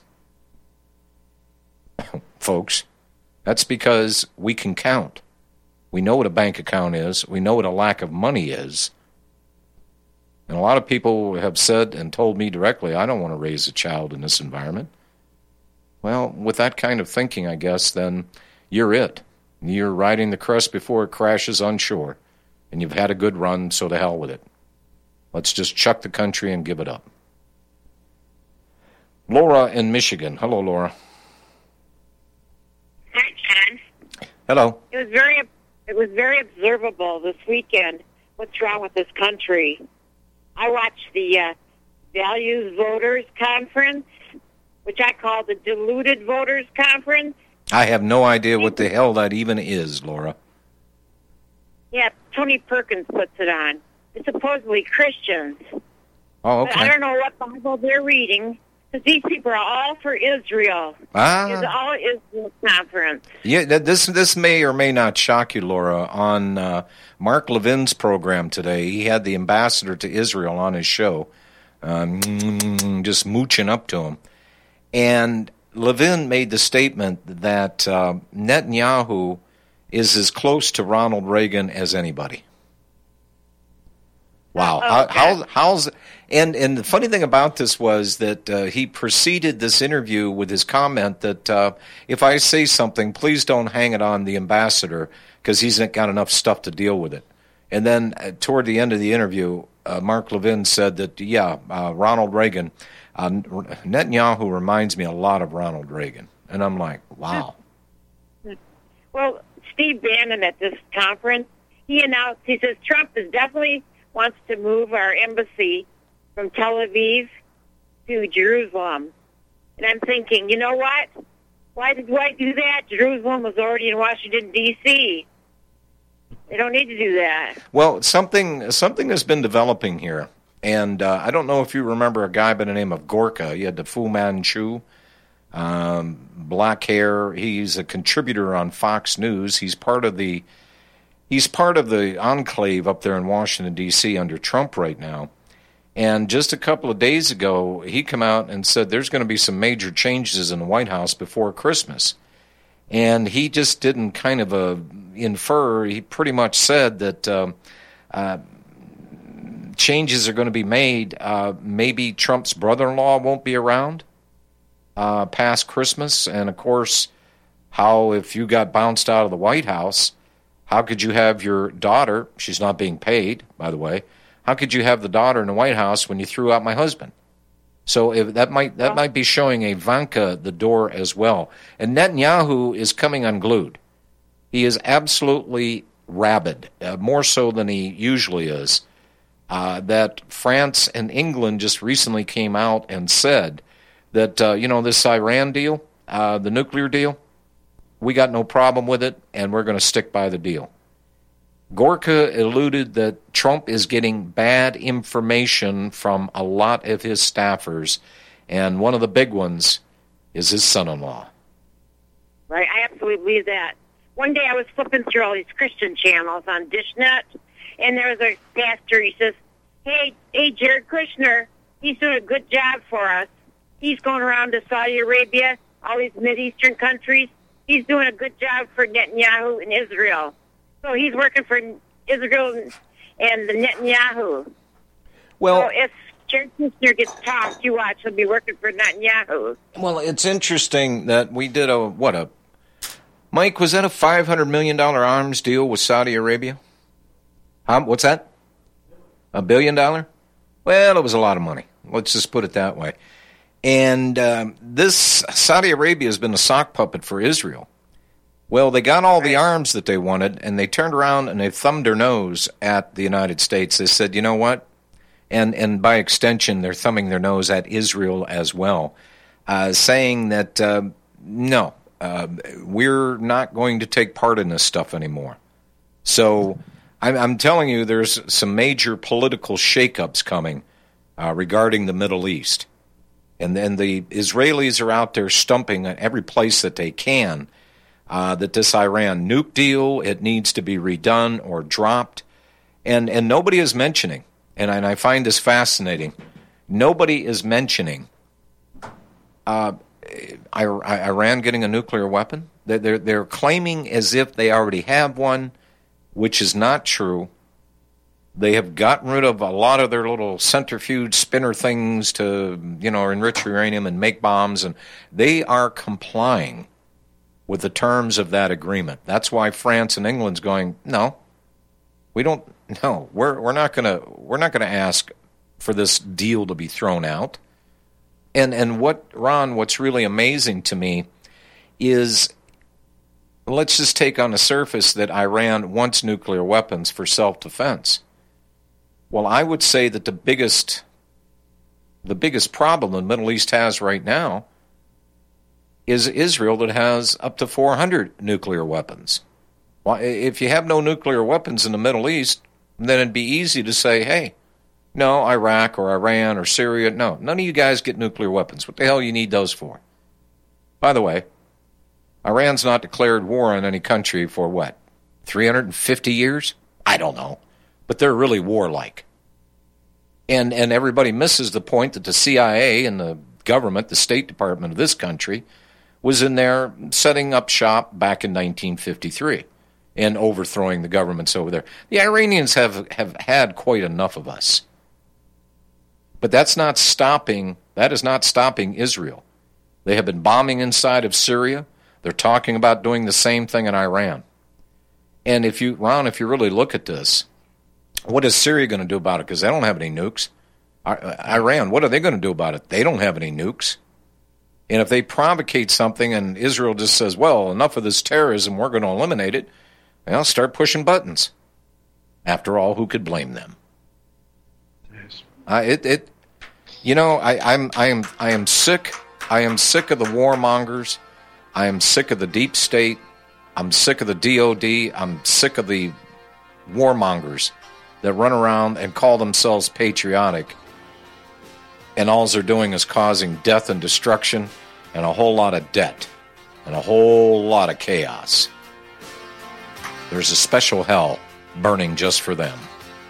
Folks, that's because we can count. We know what a bank account is. We know what a lack of money is. And a lot of people have said and told me directly, I don't want to raise a child in this environment. Well, with that kind of thinking, I guess, then you're it. You're riding the crest before it crashes on shore. And you've had a good run, so to hell with it. Let's just chuck the country and give it up. Laura in Michigan. Hello, Laura. Hi, John. Hello. It was very observable this weekend. What's wrong with this country? I watched the Values Voters Conference, which I call the Deluded Voters Conference. I have no idea what the hell that even is, Laura. Yeah, Tony Perkins puts it on. It's supposedly Christians. Oh, okay. But I don't know what Bible they're reading, because these people are all for Israel. It's all Israel conference. Yeah, this may or may not shock you, Laura. On Mark Levin's program today, he had the ambassador to Israel on his show, just mooching up to him. And Levin made the statement that Netanyahu is as close to Ronald Reagan as anybody. Wow. How's and the funny thing about this was that he preceded this interview with his comment that if I say something, please don't hang it on the ambassador because he's not got enough stuff to deal with it. And then toward the end of the interview, Mark Levin said that, Ronald Reagan, Netanyahu reminds me a lot of Ronald Reagan. And I'm like, wow. Well, Steve Bannon at this conference, he announced, he says, Trump is definitely wants to move our embassy from Tel Aviv to Jerusalem. And I'm thinking, you know what? Why did I do that? Jerusalem was already in Washington, D.C. They don't need to do that. Well, something has been developing here. And I don't know if you remember a guy by the name of Gorka. He had the Fu Manchu, black hair. He's a contributor on Fox News. He's part of the enclave up there in Washington, D.C. under Trump right now. And just a couple of days ago, he came out and said there's going to be some major changes in the White House before Christmas. And he just didn't kind of infer. He pretty much said that changes are going to be made. Maybe Trump's brother-in-law won't be around past Christmas. And, of course, how if you got bounced out of the White House, how could you have your daughter, she's not being paid, by the way, how could you have the daughter in the White House when you threw out my husband? So if that might be showing Ivanka the door as well. And Netanyahu is coming unglued. He is absolutely rabid, more so than he usually is. That France and England just recently came out and said that, this Iran deal, the nuclear deal, we got no problem with it, and we're going to stick by the deal. Gorka alluded that Trump is getting bad information from a lot of his staffers, and one of the big ones is his son-in-law. Right, I absolutely believe that. One day I was flipping through all these Christian channels on DishNet, and there was a pastor, he says, hey, Jared Kushner, he's doing a good job for us. He's going around to Saudi Arabia, all these Mideastern countries. He's doing a good job for Netanyahu and Israel. So he's working for Israel and the Netanyahu. Well, so if Jared Kushner gets tossed, you watch, he'll be working for Netanyahu. Well, it's interesting that we did Mike, was that a $500 million arms deal with Saudi Arabia? What's that? $1 billion? Well, it was a lot of money. Let's just put it that way. And this Saudi Arabia has been a sock puppet for Israel. Well, they got all the arms that they wanted, and they turned around and they thumbed their nose at the United States. They said, you know what? And by extension, they're thumbing their nose at Israel as well, saying that, no, we're not going to take part in this stuff anymore. So I'm telling you, there's some major political shakeups coming regarding the Middle East. And then the Israelis are out there stumping at every place that they can that this Iran nuke deal, it needs to be redone or dropped. And nobody is mentioning, and I find this fascinating, nobody is mentioning Iran getting a nuclear weapon. They're claiming as if they already have one, which is not true. They have gotten rid of a lot of their little centrifuge spinner things to, enrich uranium and make bombs, and they are complying with the terms of that agreement. That's why France and England's going, no, we don't. No, we're not gonna ask for this deal to be thrown out. And what's really amazing to me is, let's just take on the surface that Iran wants nuclear weapons for self-defense. Well, I would say that the biggest problem the Middle East has right now is Israel that has up to 400 nuclear weapons. Why, if you have no nuclear weapons in the Middle East, then it'd be easy to say, hey, no, Iraq or Iran or Syria, no, none of you guys get nuclear weapons. What the hell you need those for? By the way, Iran's not declared war on any country for what, 350 years? I don't know. But they're really warlike. And everybody misses the point that the CIA and the government, the State Department of this country, was in there setting up shop back in 1953 and overthrowing the governments over there. The Iranians have had quite enough of us. But that is not stopping Israel. They have been bombing inside of Syria. They're talking about doing the same thing in Iran. And if you really look at this, what is Syria going to do about it? Because they don't have any nukes. Iran, what are they going to do about it? They don't have any nukes. And if they provocate something and Israel just says, well, enough of this terrorism, we're going to eliminate it, they'll start pushing buttons. After all, who could blame them? Yes. I am sick. I am sick of the warmongers. I am sick of the deep state. I'm sick of the DOD. I'm sick of the warmongers that run around and call themselves patriotic, and all they're doing is causing death and destruction and a whole lot of debt and a whole lot of chaos. There's a special hell burning just for them.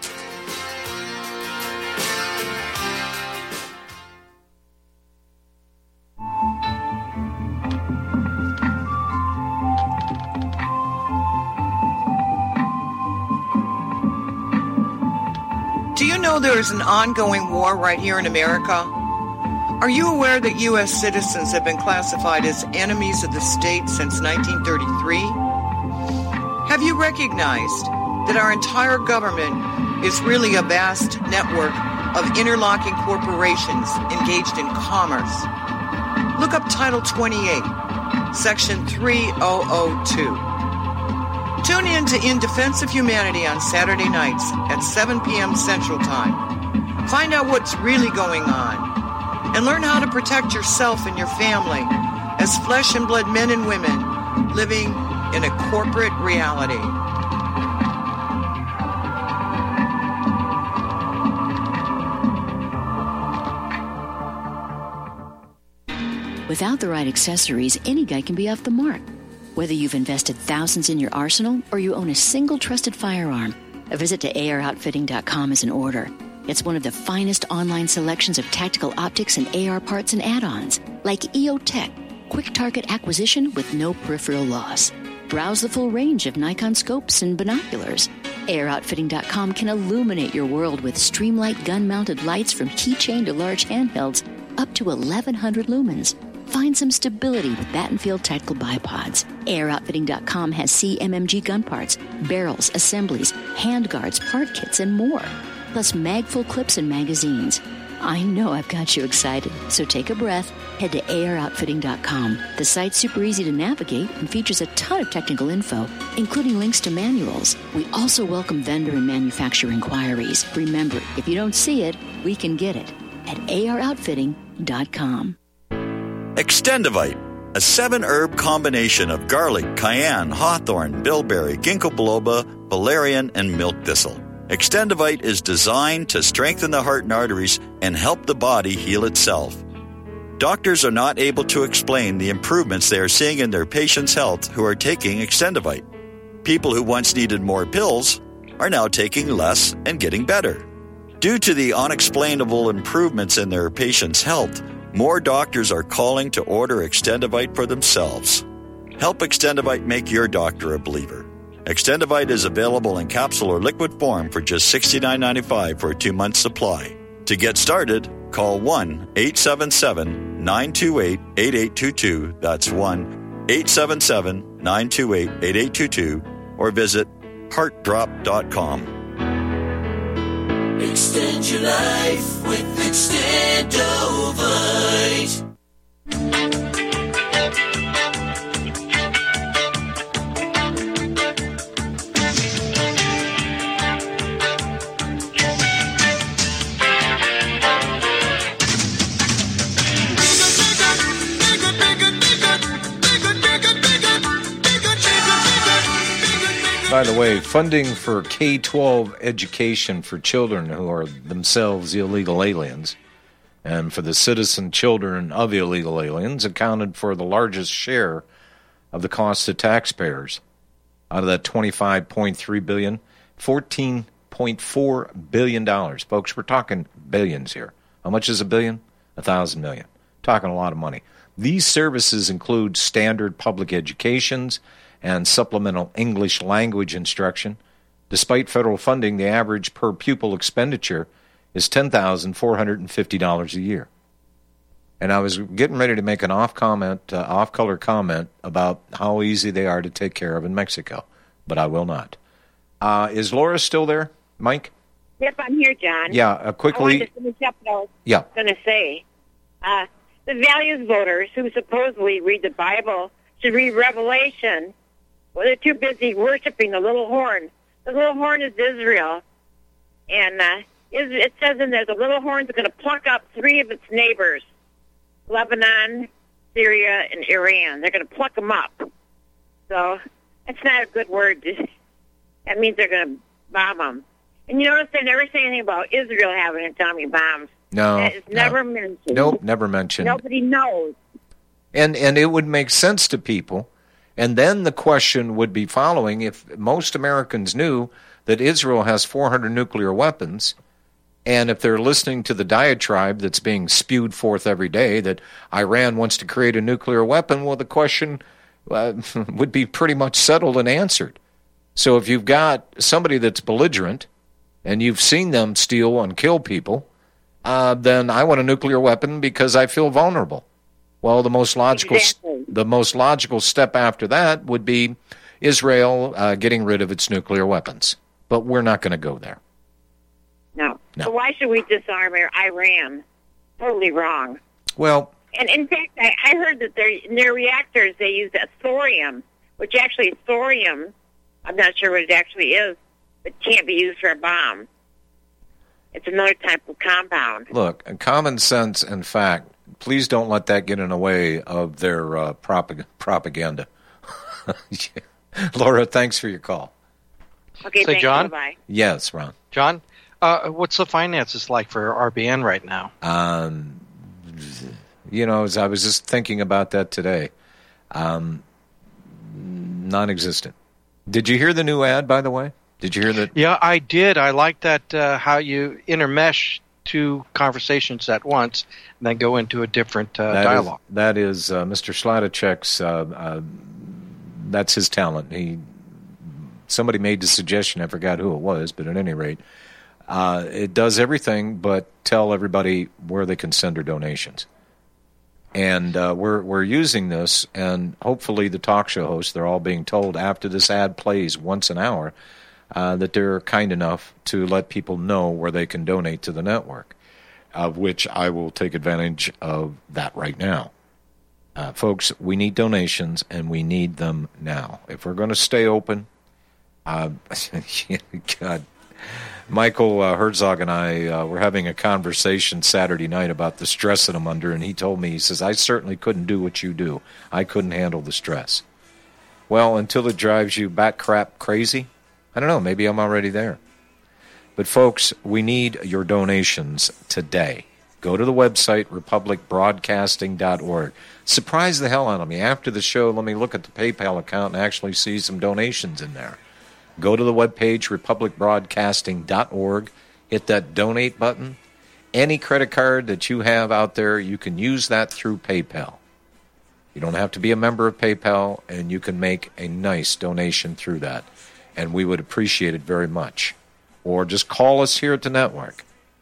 Do you know there is an ongoing war right here in America? Are you aware that U.S. citizens have been classified as enemies of the state since 1933? Have you recognized that our entire government is really a vast network of interlocking corporations engaged in commerce? Look up Title 28, Section 3002. Tune in to In Defense of Humanity on Saturday nights at 7 p.m. Central Time. Find out what's really going on and learn how to protect yourself and your family as flesh and blood men and women living in a corporate reality. Without the right accessories, any guy can be off the mark. Whether you've invested thousands in your arsenal or you own a single trusted firearm, a visit to AROutfitting.com is in order. It's one of the finest online selections of tactical optics and AR parts and add-ons, like EOTech, quick target acquisition with no peripheral loss. Browse the full range of Nikon scopes and binoculars. AROutfitting.com can illuminate your world with Streamlight gun-mounted lights from keychain to large handhelds, up to 1,100 lumens. Find some stability with Battenfield Tactical Bipods. AROutfitting.com has CMMG gun parts, barrels, assemblies, handguards, part kits, and more. Plus mag-full clips and magazines. I know I've got you excited, so take a breath. Head to AROutfitting.com. The site's super easy to navigate and features a ton of technical info, including links to manuals. We also welcome vendor and manufacturer inquiries. Remember, if you don't see it, we can get it at AROutfitting.com. Extendivite, a 7-herb combination of garlic, cayenne, hawthorn, bilberry, ginkgo biloba, valerian, and milk thistle. Extendivite is designed to strengthen the heart and arteries and help the body heal itself. Doctors are not able to explain the improvements they are seeing in their patients' health who are taking Extendivite. People who once needed more pills are now taking less and getting better. Due to the unexplainable improvements in their patients' health, more doctors are calling to order Extendivite for themselves. Help Extendivite make your doctor a believer. Extendivite is available in capsule or liquid form for just $69.95 for a 2-month supply. To get started, call 1-877-928-8822. That's 1-877-928-8822. Or visit heartdrop.com. Extend your life with Extendovite. By the way, funding for K-12 education for children who are themselves illegal aliens and for the citizen children of illegal aliens accounted for the largest share of the cost to taxpayers. Out of that $25.3 billion, $14.4 billion. Folks, we're talking billions here. How much is a billion? 1,000 million. Talking a lot of money. These services include standard public educations and supplemental English language instruction. Despite federal funding, the average per pupil expenditure is $10,450 a year. And I was getting ready to make an off-color comment about how easy they are to take care of in Mexico, but I will not. Is Laura still there, Mike? Yep, I'm here, John. Yeah, quickly. I wanted to finish up what I was going to say. The values voters who supposedly read the Bible should read Revelation. Well, they're too busy worshiping the little horn. The little horn is Israel. And it says in there the little horn's going to pluck up 3 of its neighbors, Lebanon, Syria, and Iran. They're going to pluck them up. So that's not a good word. That means they're going to bomb them. And you notice they never say anything about Israel having atomic bombs. No. That is never mentioned. Nope, never mentioned. Nobody knows. And it would make sense to people. And then the question would be following, if most Americans knew that Israel has 400 nuclear weapons, and if they're listening to the diatribe that's being spewed forth every day that Iran wants to create a nuclear weapon, well, the question would be pretty much settled and answered. So if you've got somebody that's belligerent, and you've seen them steal and kill people, then I want a nuclear weapon because I feel vulnerable. Well, the most logical step after that would be Israel getting rid of its nuclear weapons. But we're not going to go there. No. So why should we disarm Iran? Totally wrong. Well, and in fact, I heard that in their reactors they use thorium, which actually thorium, I'm not sure what it actually is, but can't be used for a bomb. It's another type of compound. Look, common sense and fact, please don't let that get in the way of their propaganda. Laura, thanks for your call. Okay, thanks. John? Bye-bye. Yes, Ron. John, what's the finances like for RBN right now? As I was just thinking about that today, non-existent. Did you hear the new ad, by the way? Did you hear that? Yeah, I did. I like that how you intermesh 2 conversations at once and then go into a different dialogue. That is Mr. Sladicek's, that's his talent. Somebody made the suggestion, I forgot who it was, but at any rate, it does everything but tell everybody where they can send their donations. And we're using this, and hopefully the talk show hosts, they're all being told after this ad plays once an hour, that they're kind enough to let people know where they can donate to the network, of which I will take advantage of that right now. Folks, we need donations, and we need them now. If we're going to stay open, God, Michael Herzog and I were having a conversation Saturday night about the stress that I'm under, and he told me, he says, I certainly couldn't do what you do. I couldn't handle the stress. Well, until it drives you bat crap crazy, I don't know, maybe I'm already there. But folks, we need your donations today. Go to the website, republicbroadcasting.org. Surprise the hell out of me. After the show, let me look at the PayPal account and actually see some donations in there. Go to the webpage, republicbroadcasting.org. Hit that donate button. Any credit card that you have out there, you can use that through PayPal. You don't have to be a member of PayPal, and you can make a nice donation through that. And we would appreciate it very much. Or just call us here at the network.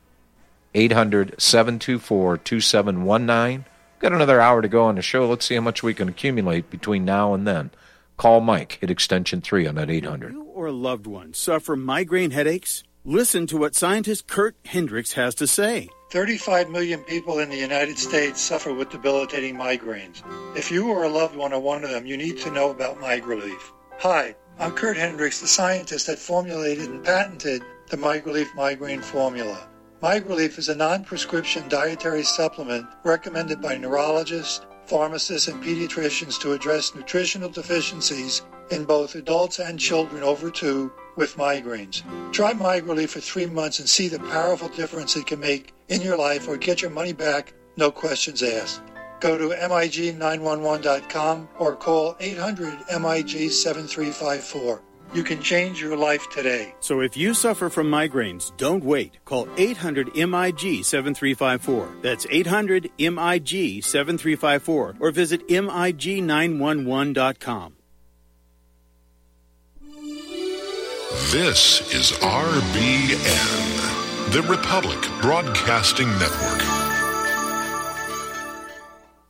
800-724-2719. Got another hour to go on the show. Let's see how much we can accumulate between now and then. Call Mike. Hit extension 3 on that 800. You or a loved one suffer migraine headaches? Listen to what scientist Kurt Hendricks has to say. 35 million people in the United States suffer with debilitating migraines. If you or a loved one are one of them, you need to know about MigRelief. Hi, I'm Kurt Hendricks, the scientist that formulated and patented the MigRelief migraine formula. MyGrelief is a non-prescription dietary supplement recommended by neurologists, pharmacists, and pediatricians to address nutritional deficiencies in both adults and children over 2 with migraines. Try MyGrelief for 3 months and see the powerful difference it can make in your life, or get your money back, no questions asked. Go to MIG911.com or call 800-MIG-7354. You can change your life today. So if you suffer from migraines, don't wait. Call 800-MIG-7354. That's 800-MIG-7354. Or visit MIG911.com. This is RBN, the Republic Broadcasting Network.